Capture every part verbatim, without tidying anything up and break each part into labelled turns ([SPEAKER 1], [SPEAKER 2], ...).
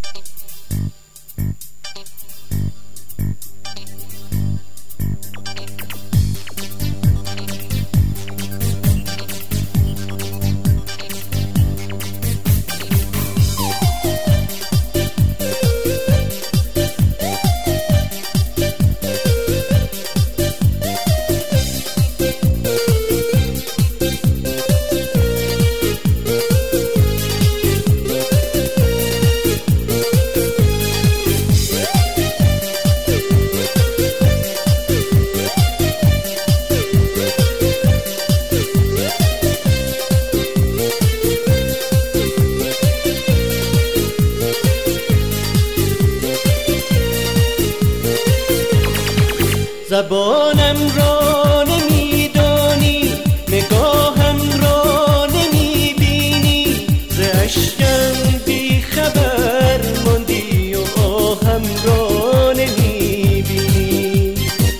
[SPEAKER 1] زبانم را نمیدانی، نگاهم را نمیبینی، ز اشکم بی خبر ماندی و آهم را نمیبینی.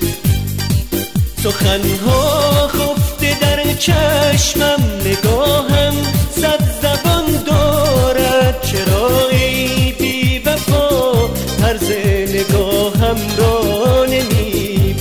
[SPEAKER 1] سخنها خفته در چشمم، نگاهم صد زبان دارد. چرا ای بی وفا طرز نگاهم را نمیبینی؟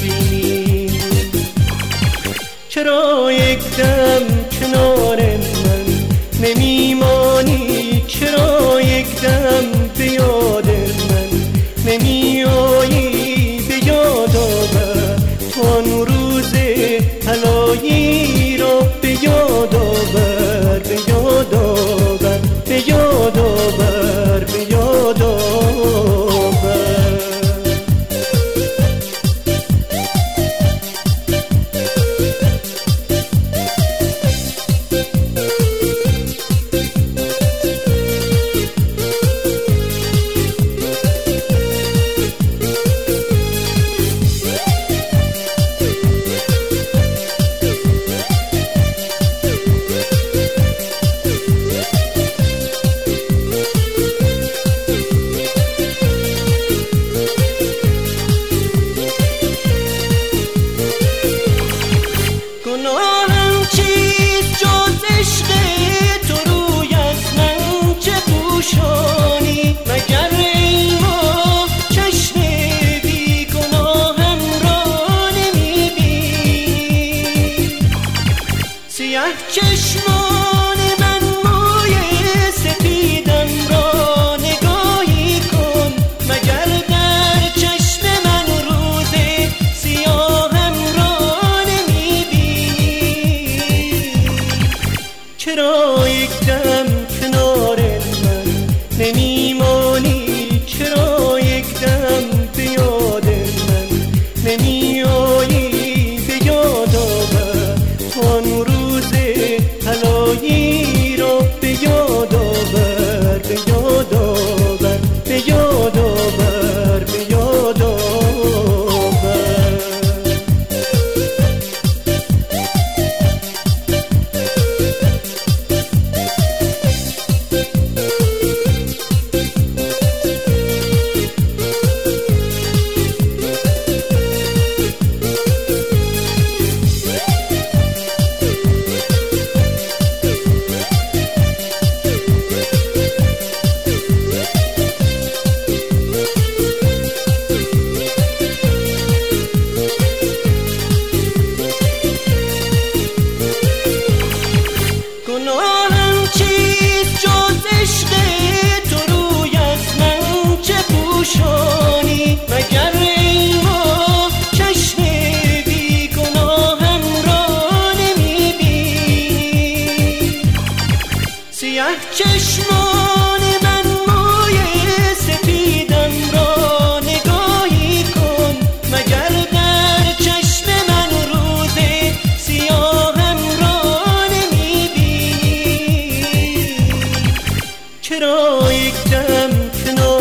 [SPEAKER 1] چرا یک دم کنار من نمیمانی؟ چرا یک دم به یاد من نمیایی؟ به یاد آور تو آن روز طلایی را، به یاد آور، به یاد آور، به یاد آور، به یاد آور. گناهم چیست جز عشق تو؟ روی از من چه پوشانی؟ مگر ای ما چشم بی گناهم را نمیبینی؟ سیه چشمان من موی سپیدم را نگاهی کن، مگر در چشم من روز سیاهم را نمیبینی؟ چرا یک دم کنار من نمیمانی؟ چرا یک دم به یاد من نمیایی؟ به یاد آور تو آن روز طلایی را، به یاد آور، به یاد آور، به یاد آور، به یاد آور. گناهم چیست جز عشق تو؟ روی از من چه پوشانی؟ مگر ای ما چشم بی گناهم را نمیبینی؟ سیه چشمان من موی سپیدم را نگاهی کن، مگر در چشم من روز سیاهم را نمیبینی؟ چرا یک دم کنار